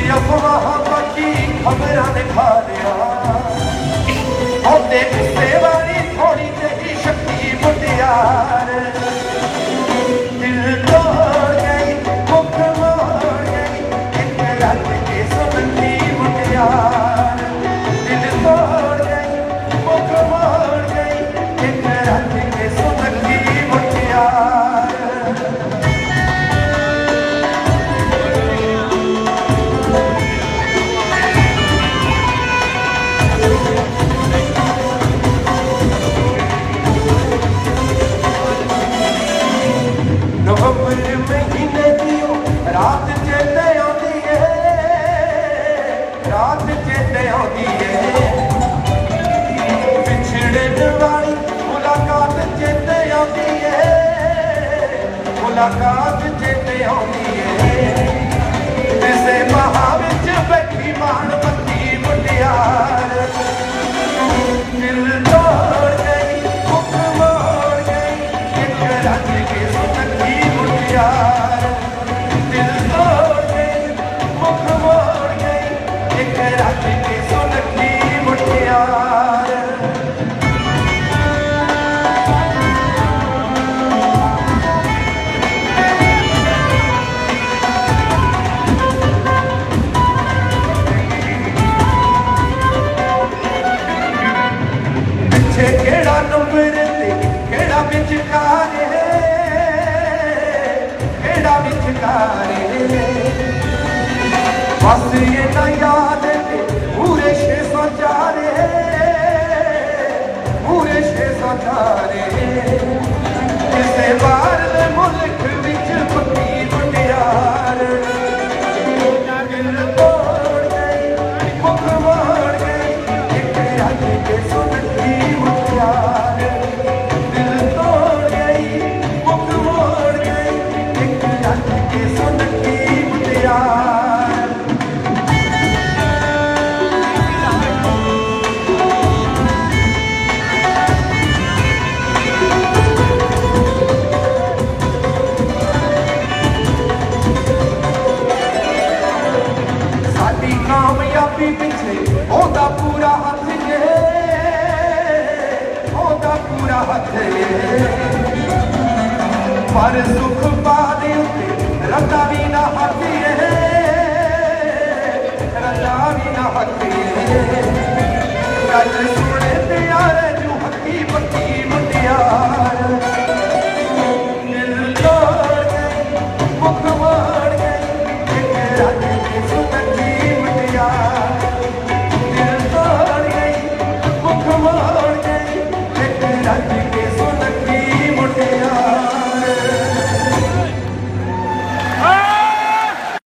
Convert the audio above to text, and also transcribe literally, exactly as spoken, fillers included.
अफवाह बाकी खबरां ने खा लिया औंदे गुस्से वाली थोड़ी जही शक्ति मुटियार दिल तोड़ गई मुख मोड़ गई एक रात के सुनती मुटियार दिल तोड़ गई मुख मोड़ गई एक रात के सुनती मुटियार महीने दियो रात चेते आती है रात चेते आती है बिछड़े वाली मुलाकात चेते आती है मुलाकात चेते आती है जिसे बहा विच बैठी मान बत्ती मुटियार दिल तोड़ गई मुख मोड़ गई एक रात के सुनती मुटियार दिल तोड़ गई मुख मोड़ गई एक रात की सुनती मुटियार पिछे केड़ा नंबर ते केड़ा विचकार है केड़ा विचकार है बस ये ना याद है पूरे छे सौ चार पूरे छे सौ चार किसे बार दे मुल्क विच पक्की मुटियार दिल तोड़ गई मुख मोड़ गई एक रात के सुनती मुटियार दिल तोड़ गई मुख मोड़ गई एक रात के सुनती मुटियार साडी कामयाबी पिछे ओदा पूरा हथ है ओदा पूरा हथ है पर सुख पादे उत्ते रता भी ना हथ है रता भी ना हथ है